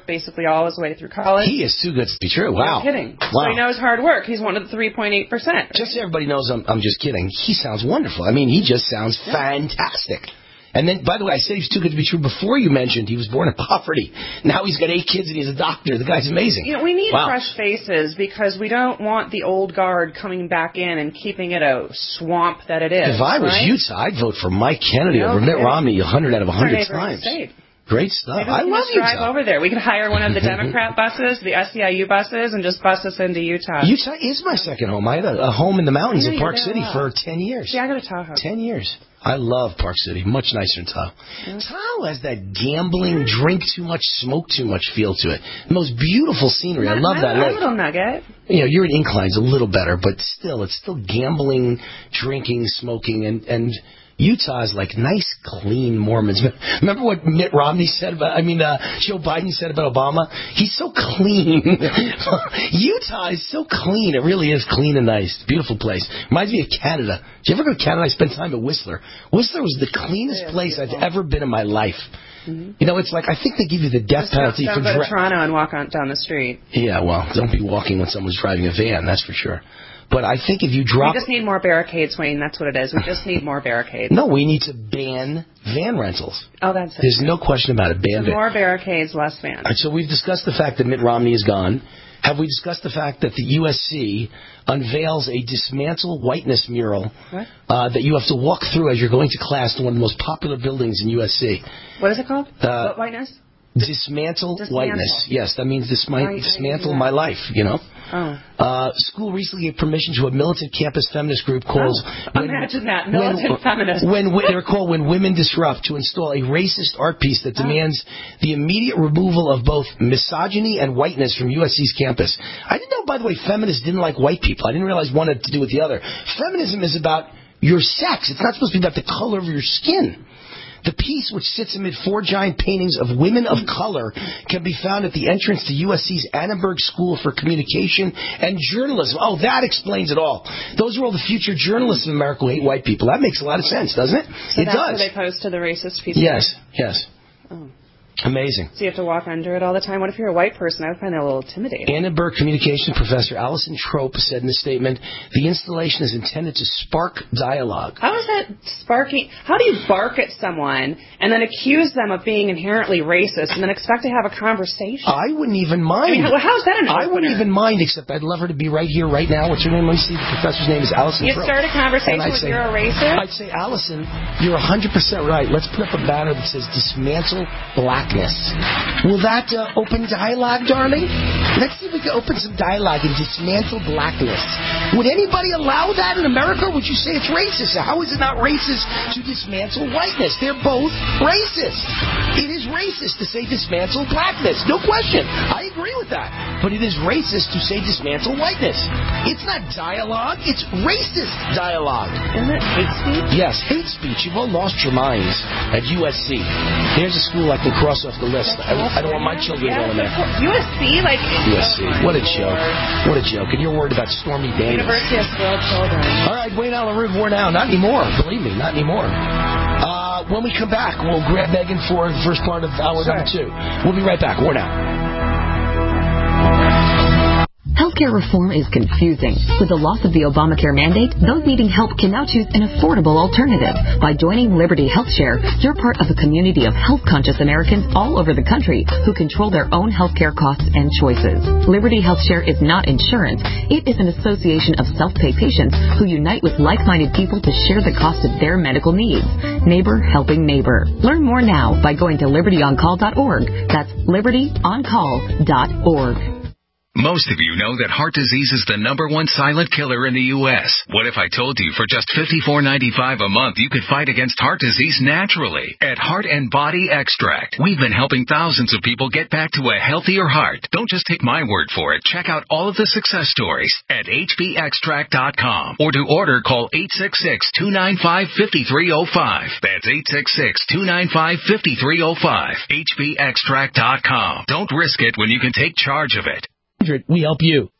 basically all his way through college. He is too good to be true. Wow. No kidding. Wow. So he knows hard work. He's one of the 3.8%. Right? Just so everybody knows I'm just kidding. He sounds wonderful. I mean, he just sounds fantastic. And then, by the way, I said he was too good to be true before you mentioned he was born in poverty. Now he's got 8 kids and he's a doctor. The guy's amazing. You know, we need fresh faces because we don't want the old guard coming back in and keeping it a swamp that it is. If I was Utah, I'd vote for Mike Kennedy over Mitt Romney 100 out of 100 times. Great stuff. I love Utah. Drive over there. We could hire one of the Democrat buses, the SEIU buses, and just bus us into Utah. Utah is my second home. I had a home in the mountains in Park City for 10 years. Yeah, I got a Tahoe. 10 years. I love Park City. Much nicer than Tahoe. Tahoe has that gambling, drink too much, smoke too much feel to it. The most beautiful scenery. I love that lake. A little nugget. You know, you're in Incline's a little better, but still, it's still gambling, drinking, smoking, and Utah is like nice, clean Mormons. Remember what Mitt Romney said about, Joe Biden said about Obama? He's so clean. Utah is so clean. It really is clean and nice. It's a beautiful place. Reminds me of Canada. Did you ever go to Canada? I spent time at Whistler. Whistler was the cleanest place I've ever been in my life. Mm-hmm. You know, it's like, I think they give you the death penalty for driving. Go to Toronto and walk down the street. Yeah, well, don't be walking when someone's driving a van, that's for sure. But I think if you drop... We just need more barricades, Wayne. That's what it is. We just need more barricades. No, we need to ban van rentals. Oh, that's it. There's no question about it. Ban more barricades, less vans. All right, so we've discussed the fact that Mitt Romney is gone. Have we discussed the fact that the USC unveils a dismantle whiteness mural that you have to walk through as you're going to class to one of the most popular buildings in USC? What is it called? What whiteness? Dismantle whiteness. Yes, that means dismantle my life, you know. Oh. School recently gave permission to a militant campus feminist group called... Imagine that, militant feminist. They're called When Women Disrupt, to install a racist art piece that demands the immediate removal of both misogyny and whiteness from USC's campus. I didn't know, by the way, feminists didn't like white people. I didn't realize one had to do with the other. Feminism is about your sex. It's not supposed to be about the color of your skin. The piece, which sits amid 4 giant paintings of women of color, can be found at the entrance to USC's Annenberg School for Communication and Journalism. Oh, that explains it all. Those are all the future journalists in America who hate white people. That makes a lot of sense, doesn't it? So it that's does. Where they pose to the racist people? Yes. Oh. Amazing. So you have to walk under it all the time? What if you're a white person? I would find that a little intimidating. Annenberg communication professor Allison Trope said in a statement, the installation is intended to spark dialogue. How is that sparking? How do you bark at someone and then accuse them of being inherently racist and then expect to have a conversation? I wouldn't even mind. I mean, how is that an opener? I wouldn't even mind, except I'd love her to be right here, right now. What's her name? Let me see. The professor's name is Allison Trope. You start a conversation with you're a racist? I'd say, Allison, you're 100% right. Let's put up a banner that says dismantle blackness. Will that open dialogue, darling? Let's see if we can open some dialogue and dismantle blackness. Would anybody allow that in America? Would you say it's racist? How is it not racist to dismantle whiteness? They're both racist. It is racist to say dismantle blackness. No question. I agree with that. But it is racist to say dismantle whiteness. It's not dialogue. It's racist dialogue. Isn't it hate speech? Yes, hate speech. You've all lost your minds at USC. Here's a school I can cross off the list. I don't want my children going there. USC? USC. What a joke. What a joke. And you're worried about Stormy Daniels. University of Spoiled Children. All right, Wayne Allen River now. Not anymore. Believe me, not anymore. When we come back, we'll grab Megan for the first part of hour number 2. We'll be right back. War Now. Healthcare reform is confusing. With the loss of the Obamacare mandate, those needing help can now choose an affordable alternative. By joining Liberty HealthShare, you're part of a community of health-conscious Americans all over the country who control their own healthcare costs and choices. Liberty HealthShare is not insurance. It is an association of self-pay patients who unite with like-minded people to share the cost of their medical needs. Neighbor helping neighbor. Learn more now by going to libertyoncall.org. That's libertyoncall.org. Most of you know that heart disease is the #1 silent killer in the U.S. What if I told you for just $54.95 a month you could fight against heart disease naturally? At Heart and Body Extract, we've been helping thousands of people get back to a healthier heart. Don't just take my word for it. Check out all of the success stories at hbextract.com. Or to order, call 866-295-5305. That's 866-295-5305. hbextract.com. Don't risk it when you can take charge of it. We help you.